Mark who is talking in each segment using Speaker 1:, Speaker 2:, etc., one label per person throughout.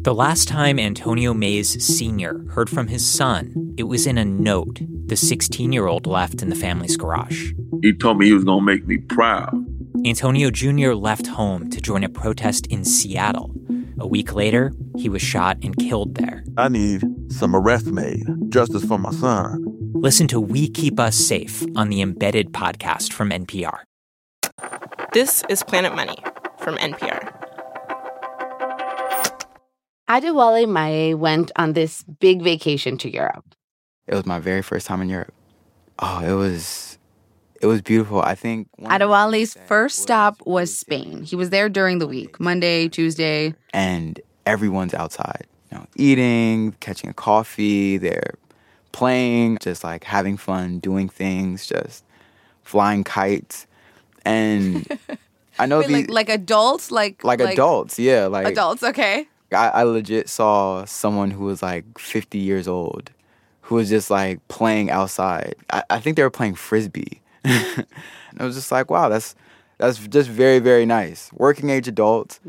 Speaker 1: The last time Antonio Mays Sr. heard from his son, it was in a note the 16-year-old left in the family's garage.
Speaker 2: He told me he was going to make me proud.
Speaker 1: Antonio Jr. left home to join a protest in Seattle. A week later, he was shot and killed there.
Speaker 3: I need some arrests made. Justice for my son.
Speaker 1: Listen to We Keep Us Safe on the Embedded podcast from NPR.
Speaker 4: This is Planet Money from NPR.
Speaker 5: Adewale Mae went on this big vacation to Europe.
Speaker 6: It was my very first time in Europe. Oh, it was beautiful. I think
Speaker 5: Adewale's first stop was Spain. He was there during the week, Monday, Tuesday.
Speaker 6: And everyone's outside, eating, catching a coffee, they're playing, just like having fun, doing things, just flying kites. And I know
Speaker 5: like adults, like
Speaker 6: adults, yeah, like
Speaker 5: adults, okay.
Speaker 6: I legit saw someone who was like 50 years old who was just like playing outside. I think they were playing Frisbee. And I was just like, wow, that's just very, very nice. Working age adults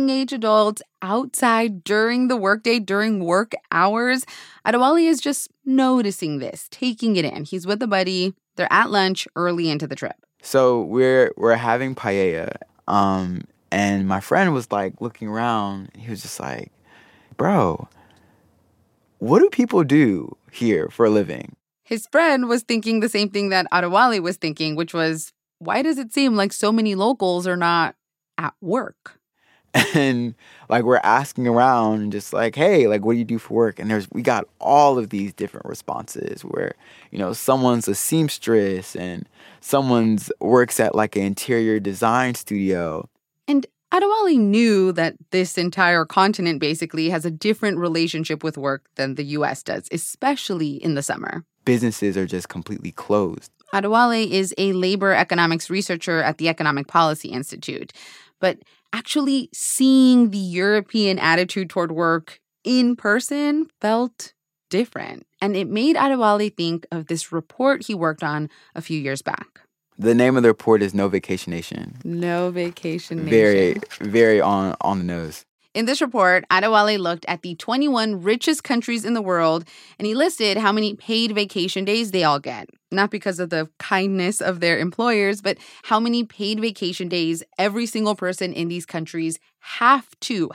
Speaker 6: outside during the workday, during work hours. Adewale is just noticing this, taking it in. He's with a buddy. They're at lunch early into the trip. So we're having paella. And my friend was like looking around. He was just like, bro, what do people do here for a living?
Speaker 5: His friend was thinking the same thing that Adewale was thinking, which was, why does it seem like so many locals are not at work?
Speaker 6: And like we're asking around and just like, hey, like what do you do for work? And we got all of these different responses where, someone's a seamstress and someone's works at like an interior design studio.
Speaker 5: And Adewale knew that this entire continent basically has a different relationship with work than the U.S. does, especially in the summer.
Speaker 6: Businesses are just completely closed.
Speaker 5: Adewale is a labor economics researcher at the Economic Policy Institute. But actually seeing the European attitude toward work in person felt different. And it made Adewale think of this report he worked on a few years back.
Speaker 6: The name of the report is No Vacation Nation.
Speaker 5: No Vacation Nation.
Speaker 6: Very, very on the nose.
Speaker 5: In this report, Adewale looked at the 21 richest countries in the world, and he listed how many paid vacation days they all get. Not because of the kindness of their employers, but how many paid vacation days every single person in these countries have to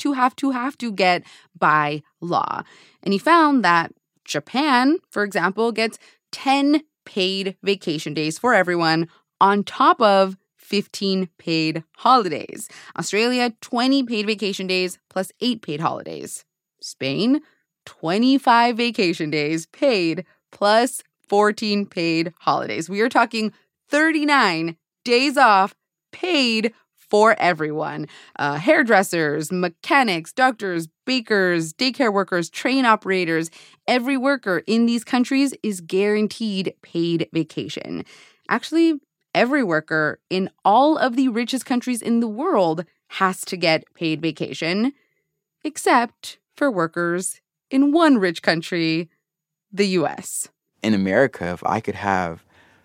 Speaker 5: get by law. And he found that Japan, for example, gets 10 paid vacation days for everyone on top of 15 paid holidays. Australia, 20 paid vacation days plus 8 paid holidays. Spain, 25 vacation days paid plus 14 paid holidays. We are talking 39 days off paid for everyone. Hairdressers, mechanics, doctors, bakers, daycare workers, train operators. Every worker in these countries is guaranteed paid vacation. Actually, every worker in all of the richest countries in the world has to get paid vacation, except for workers in one rich country, the U.S.
Speaker 6: In America, if I could have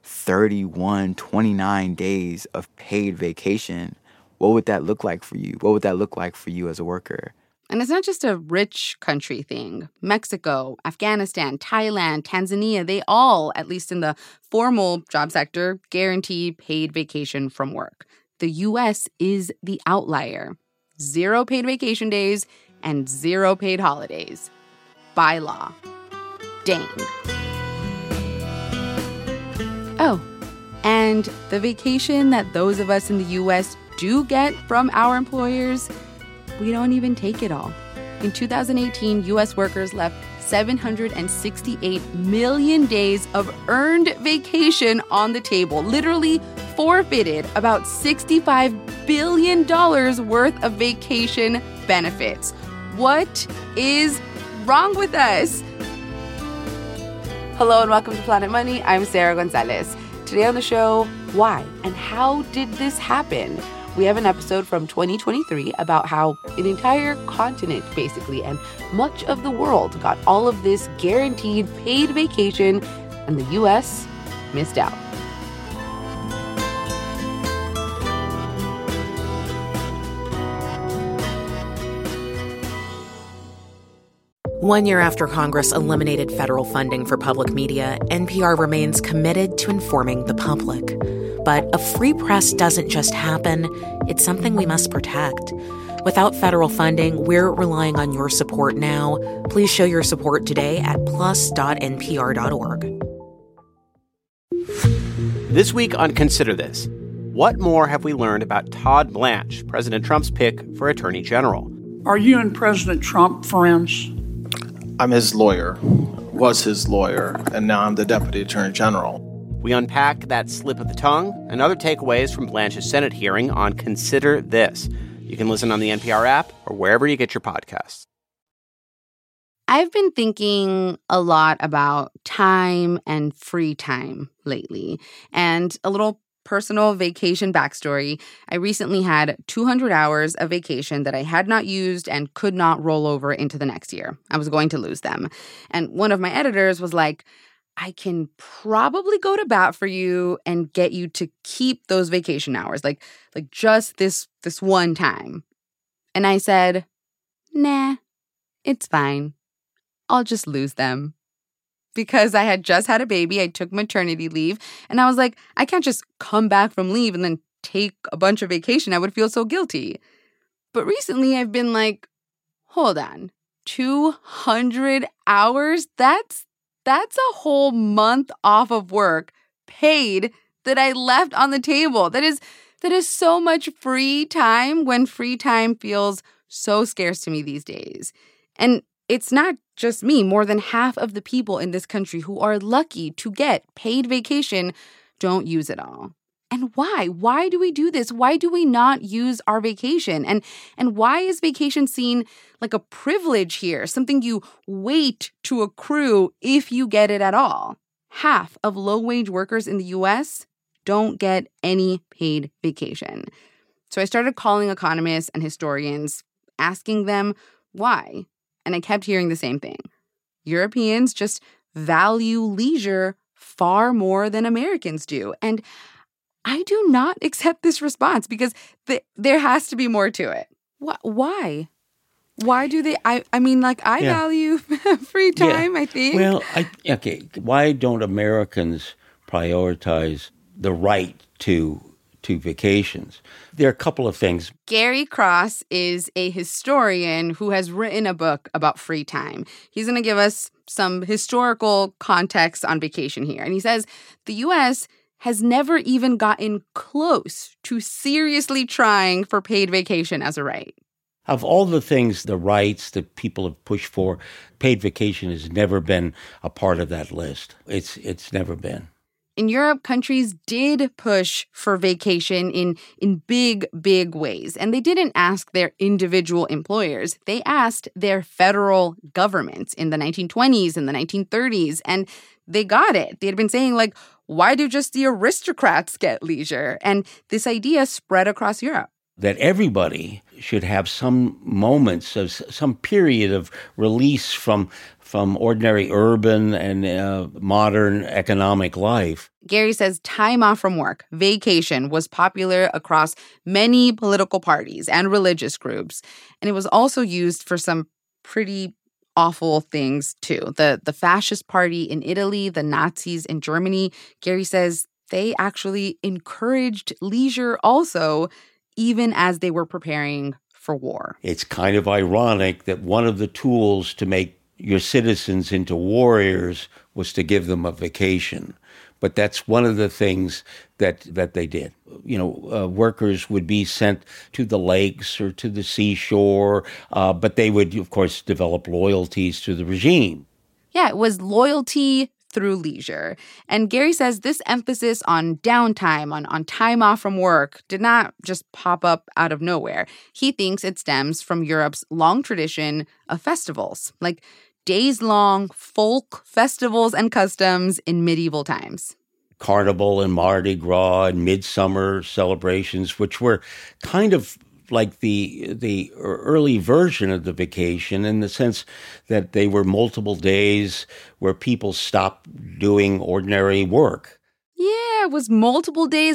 Speaker 6: 29 days of paid vacation, what would that look like for you? What would that look like for you as a worker?
Speaker 5: And it's not just a rich country thing. Mexico, Afghanistan, Thailand, Tanzania, they all, at least in the formal job sector, guarantee paid vacation from work. The U.S. is the outlier. 0 paid vacation days and 0 paid holidays. By law. Dang. Oh, and the vacation that those of us in the U.S. do get from our employers, we don't even take it all. In 2018, U.S. workers left 768 million days of earned vacation on the table, literally forfeited about $65 billion worth of vacation benefits. What is wrong with us? Hello and welcome to Planet Money. I'm Sarah Gonzalez. Today on the show, why and how did this happen? We have an episode from 2023 about how an entire continent, basically, and much of the world got all of this guaranteed paid vacation, and the U.S. missed out.
Speaker 7: 1 year after Congress eliminated federal funding for public media, NPR remains committed to informing the public. But a free press doesn't just happen. It's something we must protect. Without federal funding, we're relying on your support now. Please show your support today at plus.npr.org.
Speaker 8: This week on Consider This, what more have we learned about Todd Blanche, President Trump's pick for Attorney General?
Speaker 9: Are you and President Trump friends?
Speaker 10: I'm his lawyer, was his lawyer, and now I'm the Deputy Attorney General.
Speaker 8: We unpack that slip of the tongue and other takeaways from Blanche's Senate hearing on Consider This. You can listen on the NPR app or wherever you get your podcasts.
Speaker 5: I've been thinking a lot about time and free time lately. And a little personal vacation backstory. I recently had 200 hours of vacation that I had not used and could not roll over into the next year. I was going to lose them. And one of my editors was like, I can probably go to bat for you and get you to keep those vacation hours, like just this one time. And I said, nah, it's fine. I'll just lose them. Because I had just had a baby, I took maternity leave, and I was like, I can't just come back from leave and then take a bunch of vacation. I would feel so guilty. But recently I've been like, hold on, 200 hours? That's a whole month off of work paid that I left on the table. That is so much free time when free time feels so scarce to me these days. And it's not just me. More than half of the people in this country who are lucky to get paid vacation don't use it all. And why? Why do we do this? Why do we not use our vacation? And why is vacation seen like a privilege here, something you wait to accrue if you get it at all? Half of low-wage workers in the U.S. don't get any paid vacation. So I started calling economists and historians, asking them why. And I kept hearing the same thing. Europeans just value leisure far more than Americans do. And I do not accept this response because there has to be more to it. Why? Why do they? I value free time, I think.
Speaker 11: Well, why don't Americans prioritize the right to vacations? There are a couple of things.
Speaker 5: Gary Cross is a historian who has written a book about free time. He's going to give us some historical context on vacation here. And he says the U.S. has never even gotten close to seriously trying for paid vacation as a right.
Speaker 11: Of all the things, the rights that people have pushed for, paid vacation has never been a part of that list. It's never been.
Speaker 5: In Europe, countries did push for vacation in big, big ways. And they didn't ask their individual employers. They asked their federal governments in the 1920s and the 1930s. And they got it. They had been saying, like, why do just the aristocrats get leisure? And this idea spread across Europe.
Speaker 11: That everybody should have some moments of some period of release from ordinary urban and modern economic life.
Speaker 5: Gary says time off from work, vacation, was popular across many political parties and religious groups. And it was also used for some pretty awful things, too. The fascist party in Italy, the Nazis in Germany, Gary says they actually encouraged leisure also, even as they were preparing for war.
Speaker 11: It's kind of ironic that one of the tools to make your citizens into warriors was to give them a vacation. But that's one of the things that they did. Workers would be sent to the lakes or to the seashore, but they would, of course, develop loyalties to the regime.
Speaker 5: Yeah, it was loyalty through leisure. And Gary says this emphasis on downtime, on time off from work, did not just pop up out of nowhere. He thinks it stems from Europe's long tradition of festivals, like days-long folk festivals and customs in medieval times.
Speaker 11: Carnival and Mardi Gras and midsummer celebrations, which were kind of like the early version of the vacation in the sense that they were multiple days where people stopped doing ordinary work.
Speaker 5: Yeah, it was multiple days of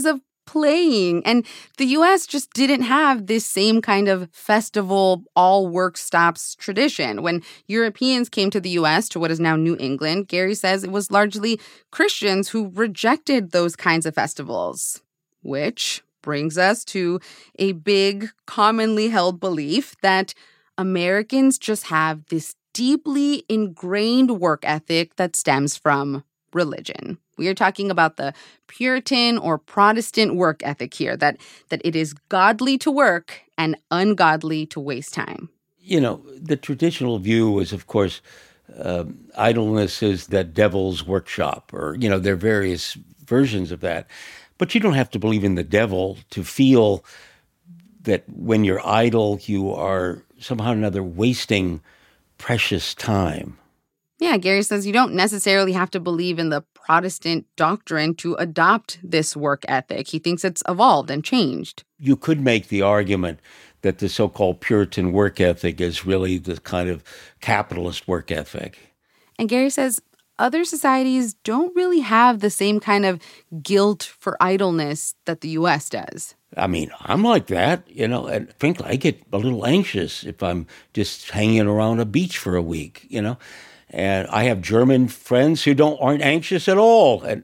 Speaker 5: playing. And the U.S. just didn't have this same kind of festival, all work stops tradition. When Europeans came to the U.S., to what is now New England, Gary says it was largely Christians who rejected those kinds of festivals, which brings us to a big, commonly held belief that Americans just have this deeply ingrained work ethic that stems from religion. We are talking about the Puritan or Protestant work ethic here, that it is godly to work and ungodly to waste time.
Speaker 11: You know, the traditional view is, of course, idleness is the devil's workshop, or, you know, there are various versions of that. But you don't have to believe in the devil to feel that when you're idle, you are somehow or another wasting precious time.
Speaker 5: Yeah, Gary says you don't necessarily have to believe in the Protestant doctrine to adopt this work ethic. He thinks it's evolved and changed.
Speaker 11: You could make the argument that the so-called Puritan work ethic is really the kind of capitalist work ethic.
Speaker 5: And Gary says other societies don't really have the same kind of guilt for idleness that the U.S. does.
Speaker 11: I mean, I'm like that, you know, and frankly, I get a little anxious if I'm just hanging around a beach for a week, you know. And I have German friends who aren't anxious at all. And,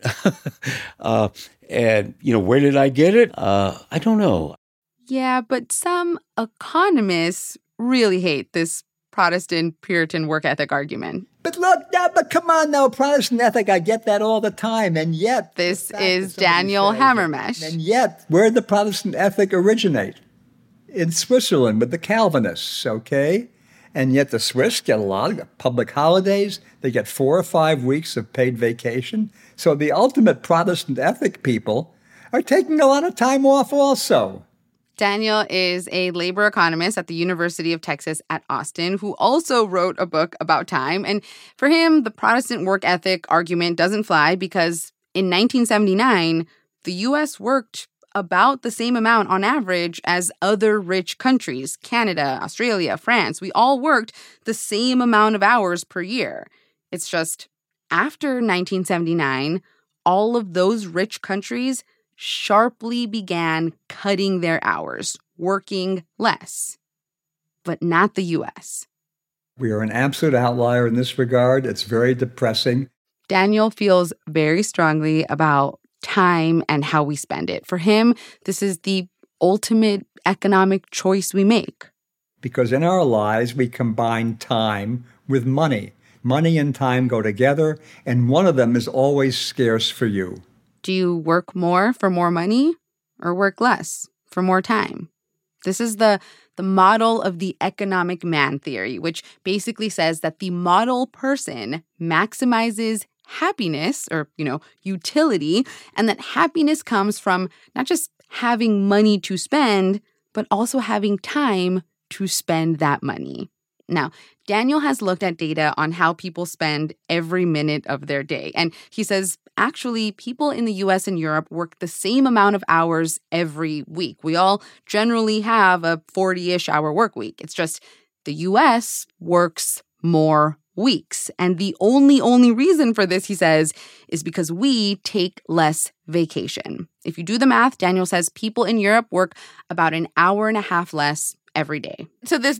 Speaker 11: and you know, where did I get it? I don't know.
Speaker 5: Yeah, but some economists really hate this Protestant Puritan work ethic argument.
Speaker 12: But look, but come on now, Protestant ethic, I get that all the time. And yet...
Speaker 5: This is Daniel Hammermesh.
Speaker 12: And yet, where did the Protestant ethic originate? In Switzerland with the Calvinists, okay? And yet the Swiss get a lot of public holidays. They get 4 or 5 weeks of paid vacation. So the ultimate Protestant ethic people are taking a lot of time off also.
Speaker 5: Daniel is a labor economist at the University of Texas at Austin who also wrote a book about time. And for him, the Protestant work ethic argument doesn't fly because in 1979, the U.S. worked about the same amount on average as other rich countries, Canada, Australia, France. We all worked the same amount of hours per year. It's just after 1979, all of those rich countries sharply began cutting their hours, working less, but not the U.S.
Speaker 12: We are an absolute outlier in this regard. It's very depressing.
Speaker 5: Daniel feels very strongly about time and how we spend it. For him, this is the ultimate economic choice we make.
Speaker 12: Because in our lives, we combine time with money. Money and time go together, and one of them is always scarce for you.
Speaker 5: Do you work more for more money or work less for more time? This is the model of the economic man theory, which basically says that the model person maximizes happiness or, utility, and that happiness comes from not just having money to spend, but also having time to spend that money. Now, Daniel has looked at data on how people spend every minute of their day. And he says, actually, people in the U.S. and Europe work the same amount of hours every week. We all generally have a 40-ish hour work week. It's just the U.S. works more weeks. And the only reason for this, he says, is because we take less vacation. If you do the math, Daniel says people in Europe work about an hour and a half less every day. So this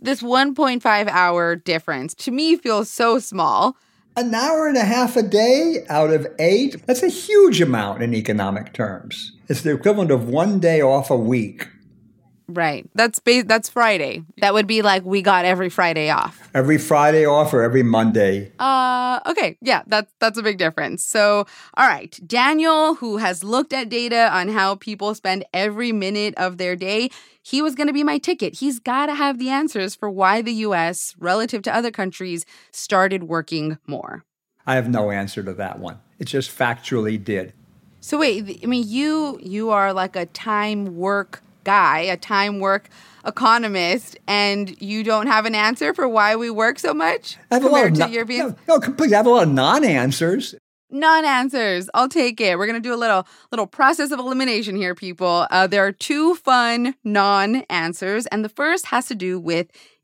Speaker 5: 1.5 hour difference to me feels so small.
Speaker 12: An hour and a half a day out of 8, that's a huge amount in economic terms. It's the equivalent of 1 day off a week.
Speaker 5: Right. That's Friday. That would be like we got every Friday off.
Speaker 12: Every Friday off or every Monday.
Speaker 5: Okay. Yeah, that's a big difference. So, all right. Daniel, who has looked at data on how people spend every minute of their day, he was going to be my ticket. He's got to have the answers for why the U.S., relative to other countries, started working more.
Speaker 12: I have no answer to that one. It just factually did.
Speaker 5: So wait, I mean, you are like a time work guy, a time work economist, and you don't have an answer for why we work so much compared to Europeans?
Speaker 12: No, completely. I have a lot of non-answers.
Speaker 5: Non-answers. I'll take it. We're going to do a little process of elimination here, people. There are 2 fun non-answers, and the first has to do with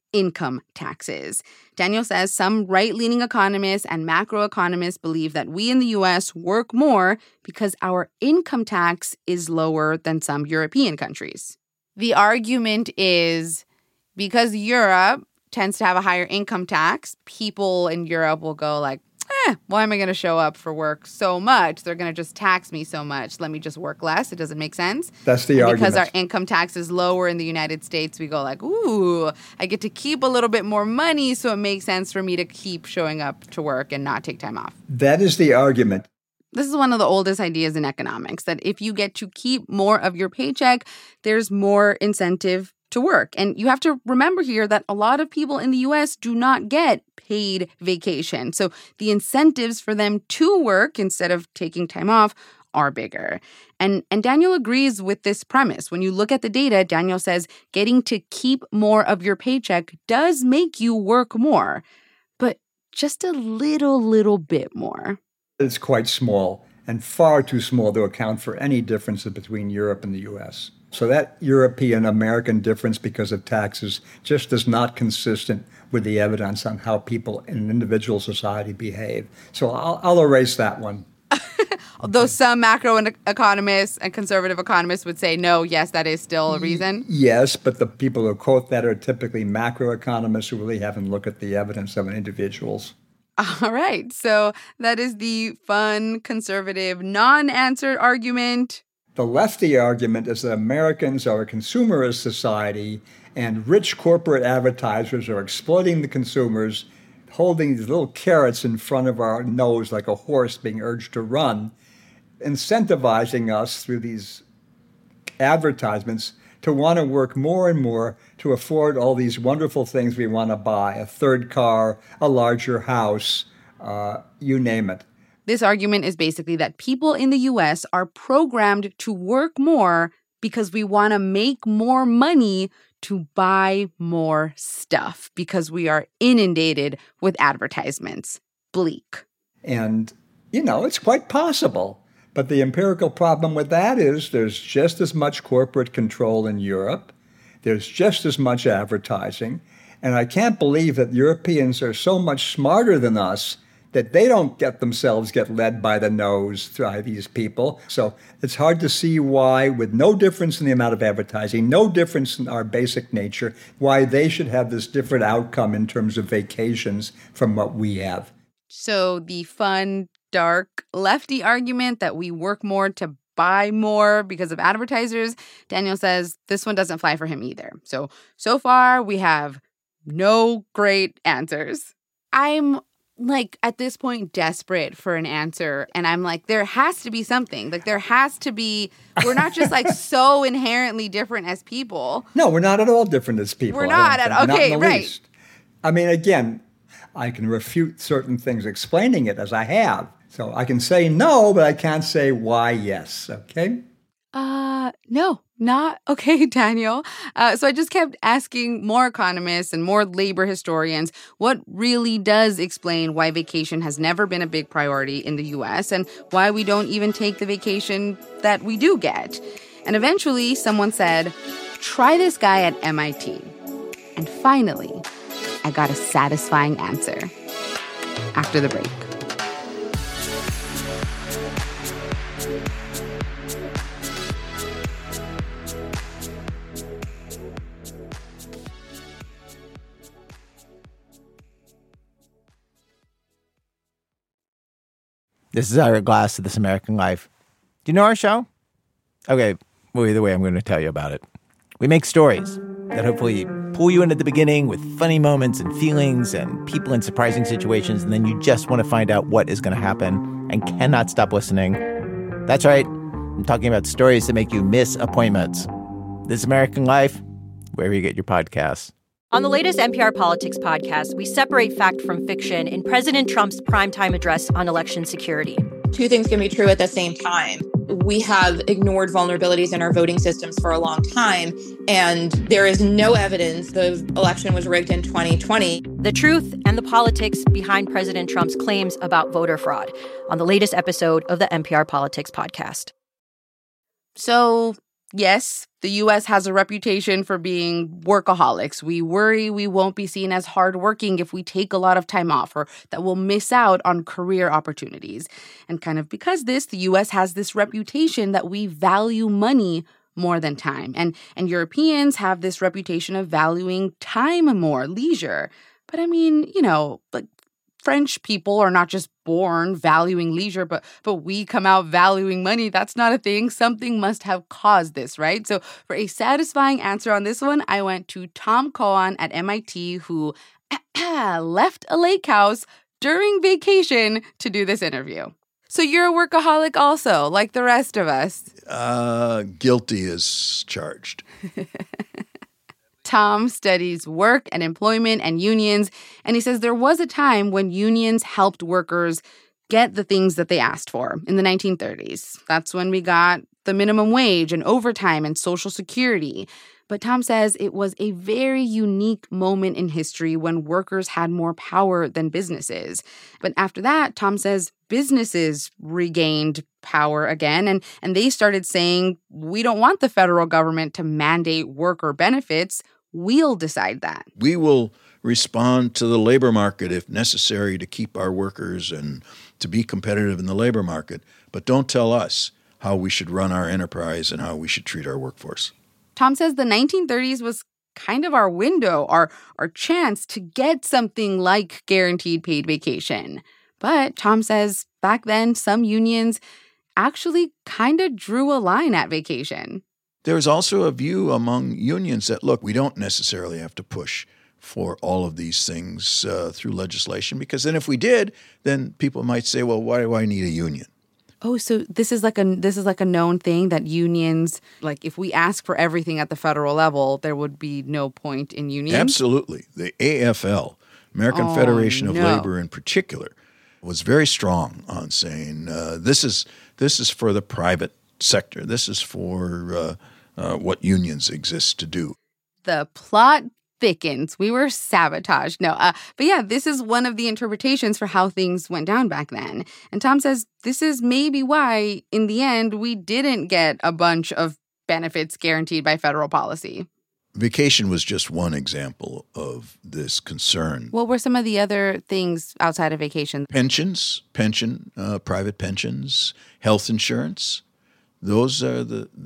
Speaker 5: income taxes. Daniel says some right-leaning economists and macroeconomists believe that we in the U.S. work more because our income tax is lower than some European countries. The argument is because Europe tends to have a higher income tax, people in Europe will go like, why am I going to show up for work so much? They're going to just tax me so much. Let me just work less. It doesn't make sense.
Speaker 12: That's the argument.
Speaker 5: Because our income tax is lower in the United States, we go like, ooh, I get to keep a little bit more money, so it makes sense for me to keep showing up to work and not take time off.
Speaker 12: That is the argument.
Speaker 5: This is one of the oldest ideas in economics, that if you get to keep more of your paycheck, there's more incentive to work. And you have to remember here that a lot of people in the U.S. do not get paid vacation. So the incentives for them to work instead of taking time off are bigger. And Daniel agrees with this premise. When you look at the data, Daniel says getting to keep more of your paycheck does make you work more, but just a little bit more.
Speaker 12: It's quite small and far too small to account for any differences between Europe and the U.S. So that European-American difference because of taxes just is not consistent with the evidence on how people in an individual society behave. So I'll erase that one.
Speaker 5: Although some macroeconomists and conservative economists would say, no, yes, that is still a reason.
Speaker 12: Yes, but the people who quote that are typically macroeconomists who really haven't looked at the evidence of individuals.
Speaker 5: All right. So that is the fun, conservative, non-answered argument.
Speaker 12: The lefty argument is that Americans are a consumerist society and rich corporate advertisers are exploiting the consumers, holding these little carrots in front of our nose like a horse being urged to run, incentivizing us through these advertisements to want to work more and more to afford all these wonderful things we want to buy, a third car, a larger house, you name it.
Speaker 5: This argument is basically that people in the U.S. are programmed to work more because we want to make more money to buy more stuff because we are inundated with advertisements. Bleak.
Speaker 12: And, it's quite possible. But the empirical problem with that is there's just as much corporate control in Europe. There's just as much advertising. And I can't believe that Europeans are so much smarter than us that they don't get led by the nose by these people. So it's hard to see why, with no difference in the amount of advertising, no difference in our basic nature, why they should have this different outcome in terms of vacations from what we have.
Speaker 5: So the fun, dark, lefty argument that we work more to buy more because of advertisers, Daniel says this one doesn't fly for him either. So far, we have no great answers. I'm at this point, desperate for an answer. And I'm like, there has to be something. There has to be, we're not just so inherently different as people.
Speaker 12: No, we're not at all different as people.
Speaker 5: We're not at all. Okay, right.
Speaker 12: Least. I mean, again, I can refute certain things explaining it as I have. So I can say no, but I can't say why yes. Okay?
Speaker 5: No, not okay, Daniel. So I just kept asking more economists and more labor historians what really does explain why vacation has never been a big priority in the U.S. and why we don't even take the vacation that we do get. And eventually someone said, try this guy at MIT. And finally, I got a satisfying answer after the break.
Speaker 13: This is Ira Glass of This American Life. Do you know our show? Okay, well, either way, I'm going to tell you about it. We make stories that hopefully pull you in at the beginning with funny moments and feelings and people in surprising situations, and then you just want to find out what is going to happen and cannot stop listening. That's right. I'm talking about stories that make you miss appointments. This American Life, wherever you get your podcasts.
Speaker 14: On the latest NPR Politics podcast, we separate fact from fiction in President Trump's primetime address on election security.
Speaker 15: Two things can be true at the same time. We have ignored vulnerabilities in our voting systems for a long time, and there is no evidence the election was rigged in 2020.
Speaker 14: The truth and the politics behind President Trump's claims about voter fraud on the latest episode of the NPR Politics podcast.
Speaker 5: So Yes, the U.S. has a reputation for being workaholics. We worry we won't be seen as hardworking if we take a lot of time off, or that we'll miss out on career opportunities. And kind of because the U.S. has this reputation that we value money more than time. And Europeans have this reputation of valuing time more, leisure. But I mean, like French people are not just born valuing leisure, but we come out valuing money. That's not a thing. Something must have caused this, right? So for a satisfying answer on this one, I went to Tom Cohen at MIT, who left a lake house during vacation to do this interview. So you're a workaholic also, like the rest of us.
Speaker 16: Guilty as charged.
Speaker 5: Tom studies work and employment and unions, and he says there was a time when unions helped workers get the things that they asked for in the 1930s. That's when we got the minimum wage and overtime and Social Security. But Tom says it was a very unique moment in history when workers had more power than businesses. But after that, Tom says businesses regained power again, and they started saying, we don't want the federal government to mandate worker benefits. We'll decide that.
Speaker 16: We will respond to the labor market if necessary to keep our workers and to be competitive in the labor market. But don't tell us how we should run our enterprise and how we should treat our workforce.
Speaker 5: Tom says the 1930s was kind of our window, our chance to get something like guaranteed paid vacation. But Tom says back then, some unions actually kind of drew a line at vacation.
Speaker 16: There's also a view among unions that, look, we don't necessarily have to push for all of these things through legislation, because then if we did, then people might say, well, why do I need a union?
Speaker 5: Oh, so this is like a known thing that unions, like if we ask for everything at the federal level, there would be no point in unions?
Speaker 16: Absolutely. The AFL, American Federation of Labor in particular, was very strong on saying this is for the private sector. This is for what unions exist to do.
Speaker 5: The plot thickens. We were sabotaged. But yeah, this is one of the interpretations for how things went down back then. And Tom says this is maybe why, in the end, we didn't get a bunch of benefits guaranteed by federal policy.
Speaker 16: Vacation was just one example of this concern.
Speaker 5: What were some of the other things outside of vacation?
Speaker 16: Pensions, private pensions, health insurance. Those are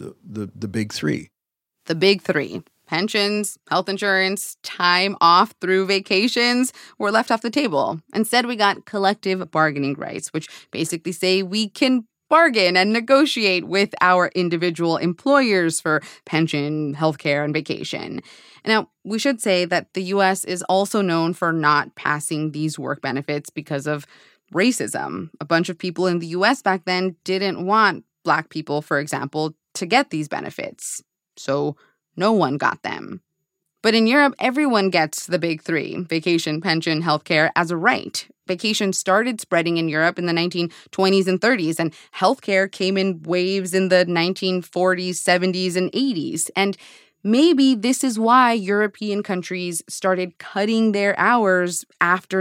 Speaker 16: the big three.
Speaker 5: The big three. Pensions, health insurance, time off through vacations were left off the table. Instead, we got collective bargaining rights, which basically say we can bargain and negotiate with our individual employers for pension, healthcare, and vacation. Now, we should say that the U.S. is also known for not passing these work benefits because of racism. A bunch of people in the U.S. back then didn't want Black people, for example, to get these benefits. So no one got them. But in Europe, everyone gets the big three: vacation, pension, healthcare as a right. Vacation started spreading in Europe in the 1920s and 30s, and healthcare came in waves in the 1940s, 70s, and 80s. And maybe this is why European countries started cutting their hours after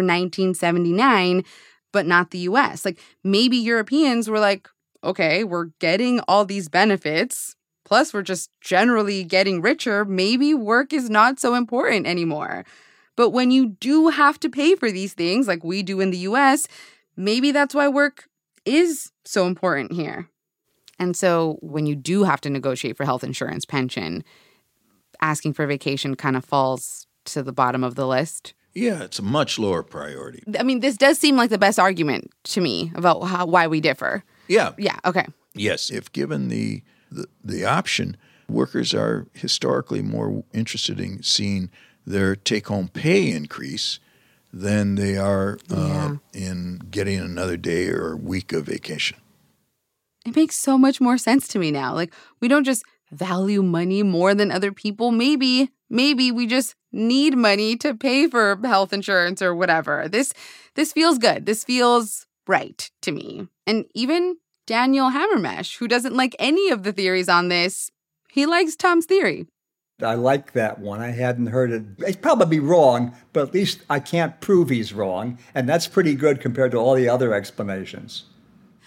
Speaker 5: 1979, but not the US. Like, maybe Europeans were like, okay, we're getting all these benefits, plus we're just generally getting richer. Maybe work is not so important anymore. But when you do have to pay for these things, like we do in the US, maybe that's why work is so important here. And so when you do have to negotiate for health insurance, pension, asking for vacation kind of falls to the bottom of the list.
Speaker 16: Yeah, it's a much lower priority.
Speaker 5: I mean, this does seem like the best argument to me about why we differ.
Speaker 16: Yeah.
Speaker 5: Yeah, okay.
Speaker 16: Yes, if given the option, workers are historically more interested in seeing their take-home pay increase than they are in getting another day or week of vacation.
Speaker 5: It makes so much more sense to me now. Like, we don't just value money more than other people. Maybe we just need money to pay for health insurance or whatever. This feels good. This feels right to me. And even Daniel Hammermesh, who doesn't like any of the theories on this, he likes Tom's theory.
Speaker 12: I like that one. I hadn't heard it. He's probably wrong, but at least I can't prove he's wrong. And that's pretty good compared to all the other explanations.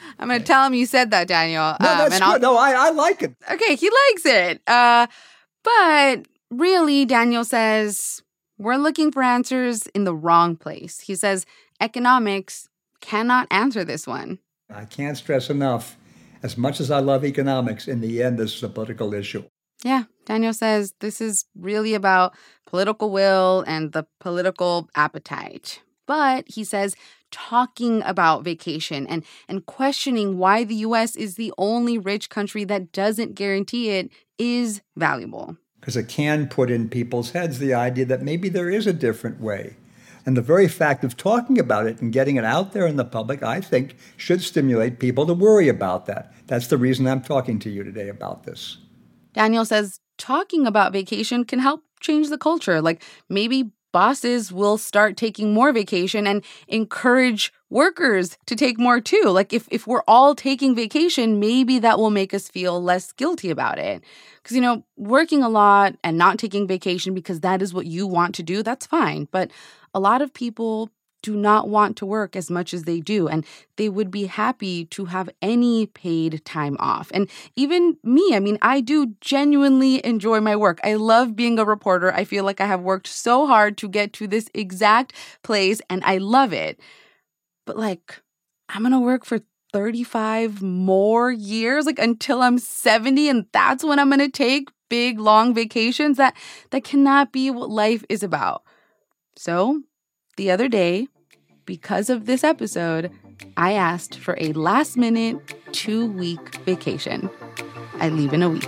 Speaker 5: I'm going to tell him you said that, Daniel.
Speaker 12: No, that's good. No, I like it.
Speaker 5: Okay, he likes it. But really, Daniel says, we're looking for answers in the wrong place. He says economics cannot answer this one.
Speaker 12: I can't stress enough, as much as I love economics, in the end, this is a political issue.
Speaker 5: Yeah, Daniel says this is really about political will and the political appetite. But he says talking about vacation and questioning why the U.S. is the only rich country that doesn't guarantee it is valuable.
Speaker 12: Because it can put in people's heads the idea that maybe there is a different way. And the very fact of talking about it and getting it out there in the public, I think, should stimulate people to worry about that. That's the reason I'm talking to you today about this.
Speaker 5: Daniel says talking about vacation can help change the culture. Like maybe bosses will start taking more vacation and encourage workers to take more too. Like if we're all taking vacation, maybe that will make us feel less guilty about it. Because, working a lot and not taking vacation because that is what you want to do, that's fine. But a lot of people do not want to work as much as they do, and they would be happy to have any paid time off. And even me, I do genuinely enjoy my work. I love being a reporter. I feel like I have worked so hard to get to this exact place, and I love it. But I'm going to work for 35 more years, until I'm 70, and that's when I'm going to take big, long vacations. That cannot be what life is about. So the other day, because of this episode, I asked for a last-minute 2-week vacation. I leave in a week.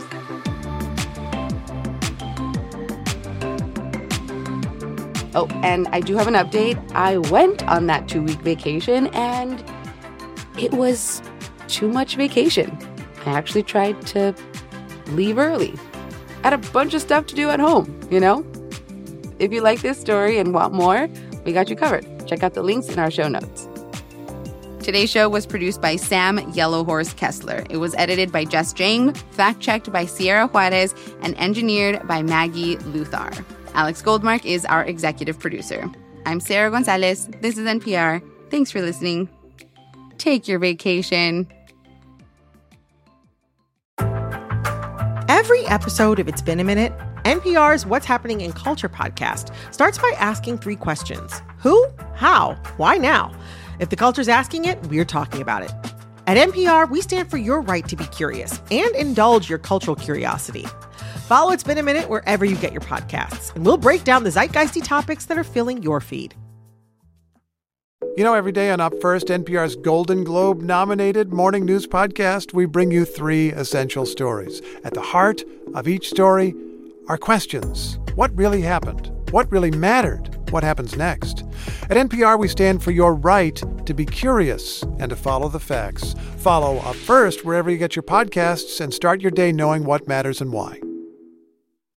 Speaker 5: Oh, and I do have an update. I went on that 2-week vacation, and it was too much vacation. I actually tried to leave early. I had a bunch of stuff to do at home, If you like this story and want more, we got you covered. Check out the links in our show notes. Today's show was produced by Sam Yellowhorse Kessler. It was edited by Jess Jang, fact-checked by Sierra Juarez, and engineered by Maggie Luthar. Alex Goldmark is our executive producer. I'm Sarah Gonzalez. This is NPR. Thanks for listening. Take your vacation.
Speaker 17: Every episode of It's Been a Minute, NPR's What's Happening in Culture podcast starts by asking 3 questions. Who? How? Why now? If the culture's asking it, we're talking about it. At NPR, we stand for your right to be curious and indulge your cultural curiosity. Follow It's Been a Minute wherever you get your podcasts, and we'll break down the zeitgeisty topics that are filling your feed.
Speaker 18: Every day on Up First, NPR's Golden Globe-nominated morning news podcast, we bring you 3 essential stories. At the heart of each story are questions. What really happened? What really mattered? What happens next? At NPR, we stand for your right to be curious and to follow the facts. Follow Up First wherever you get your podcasts and start your day knowing what matters and why.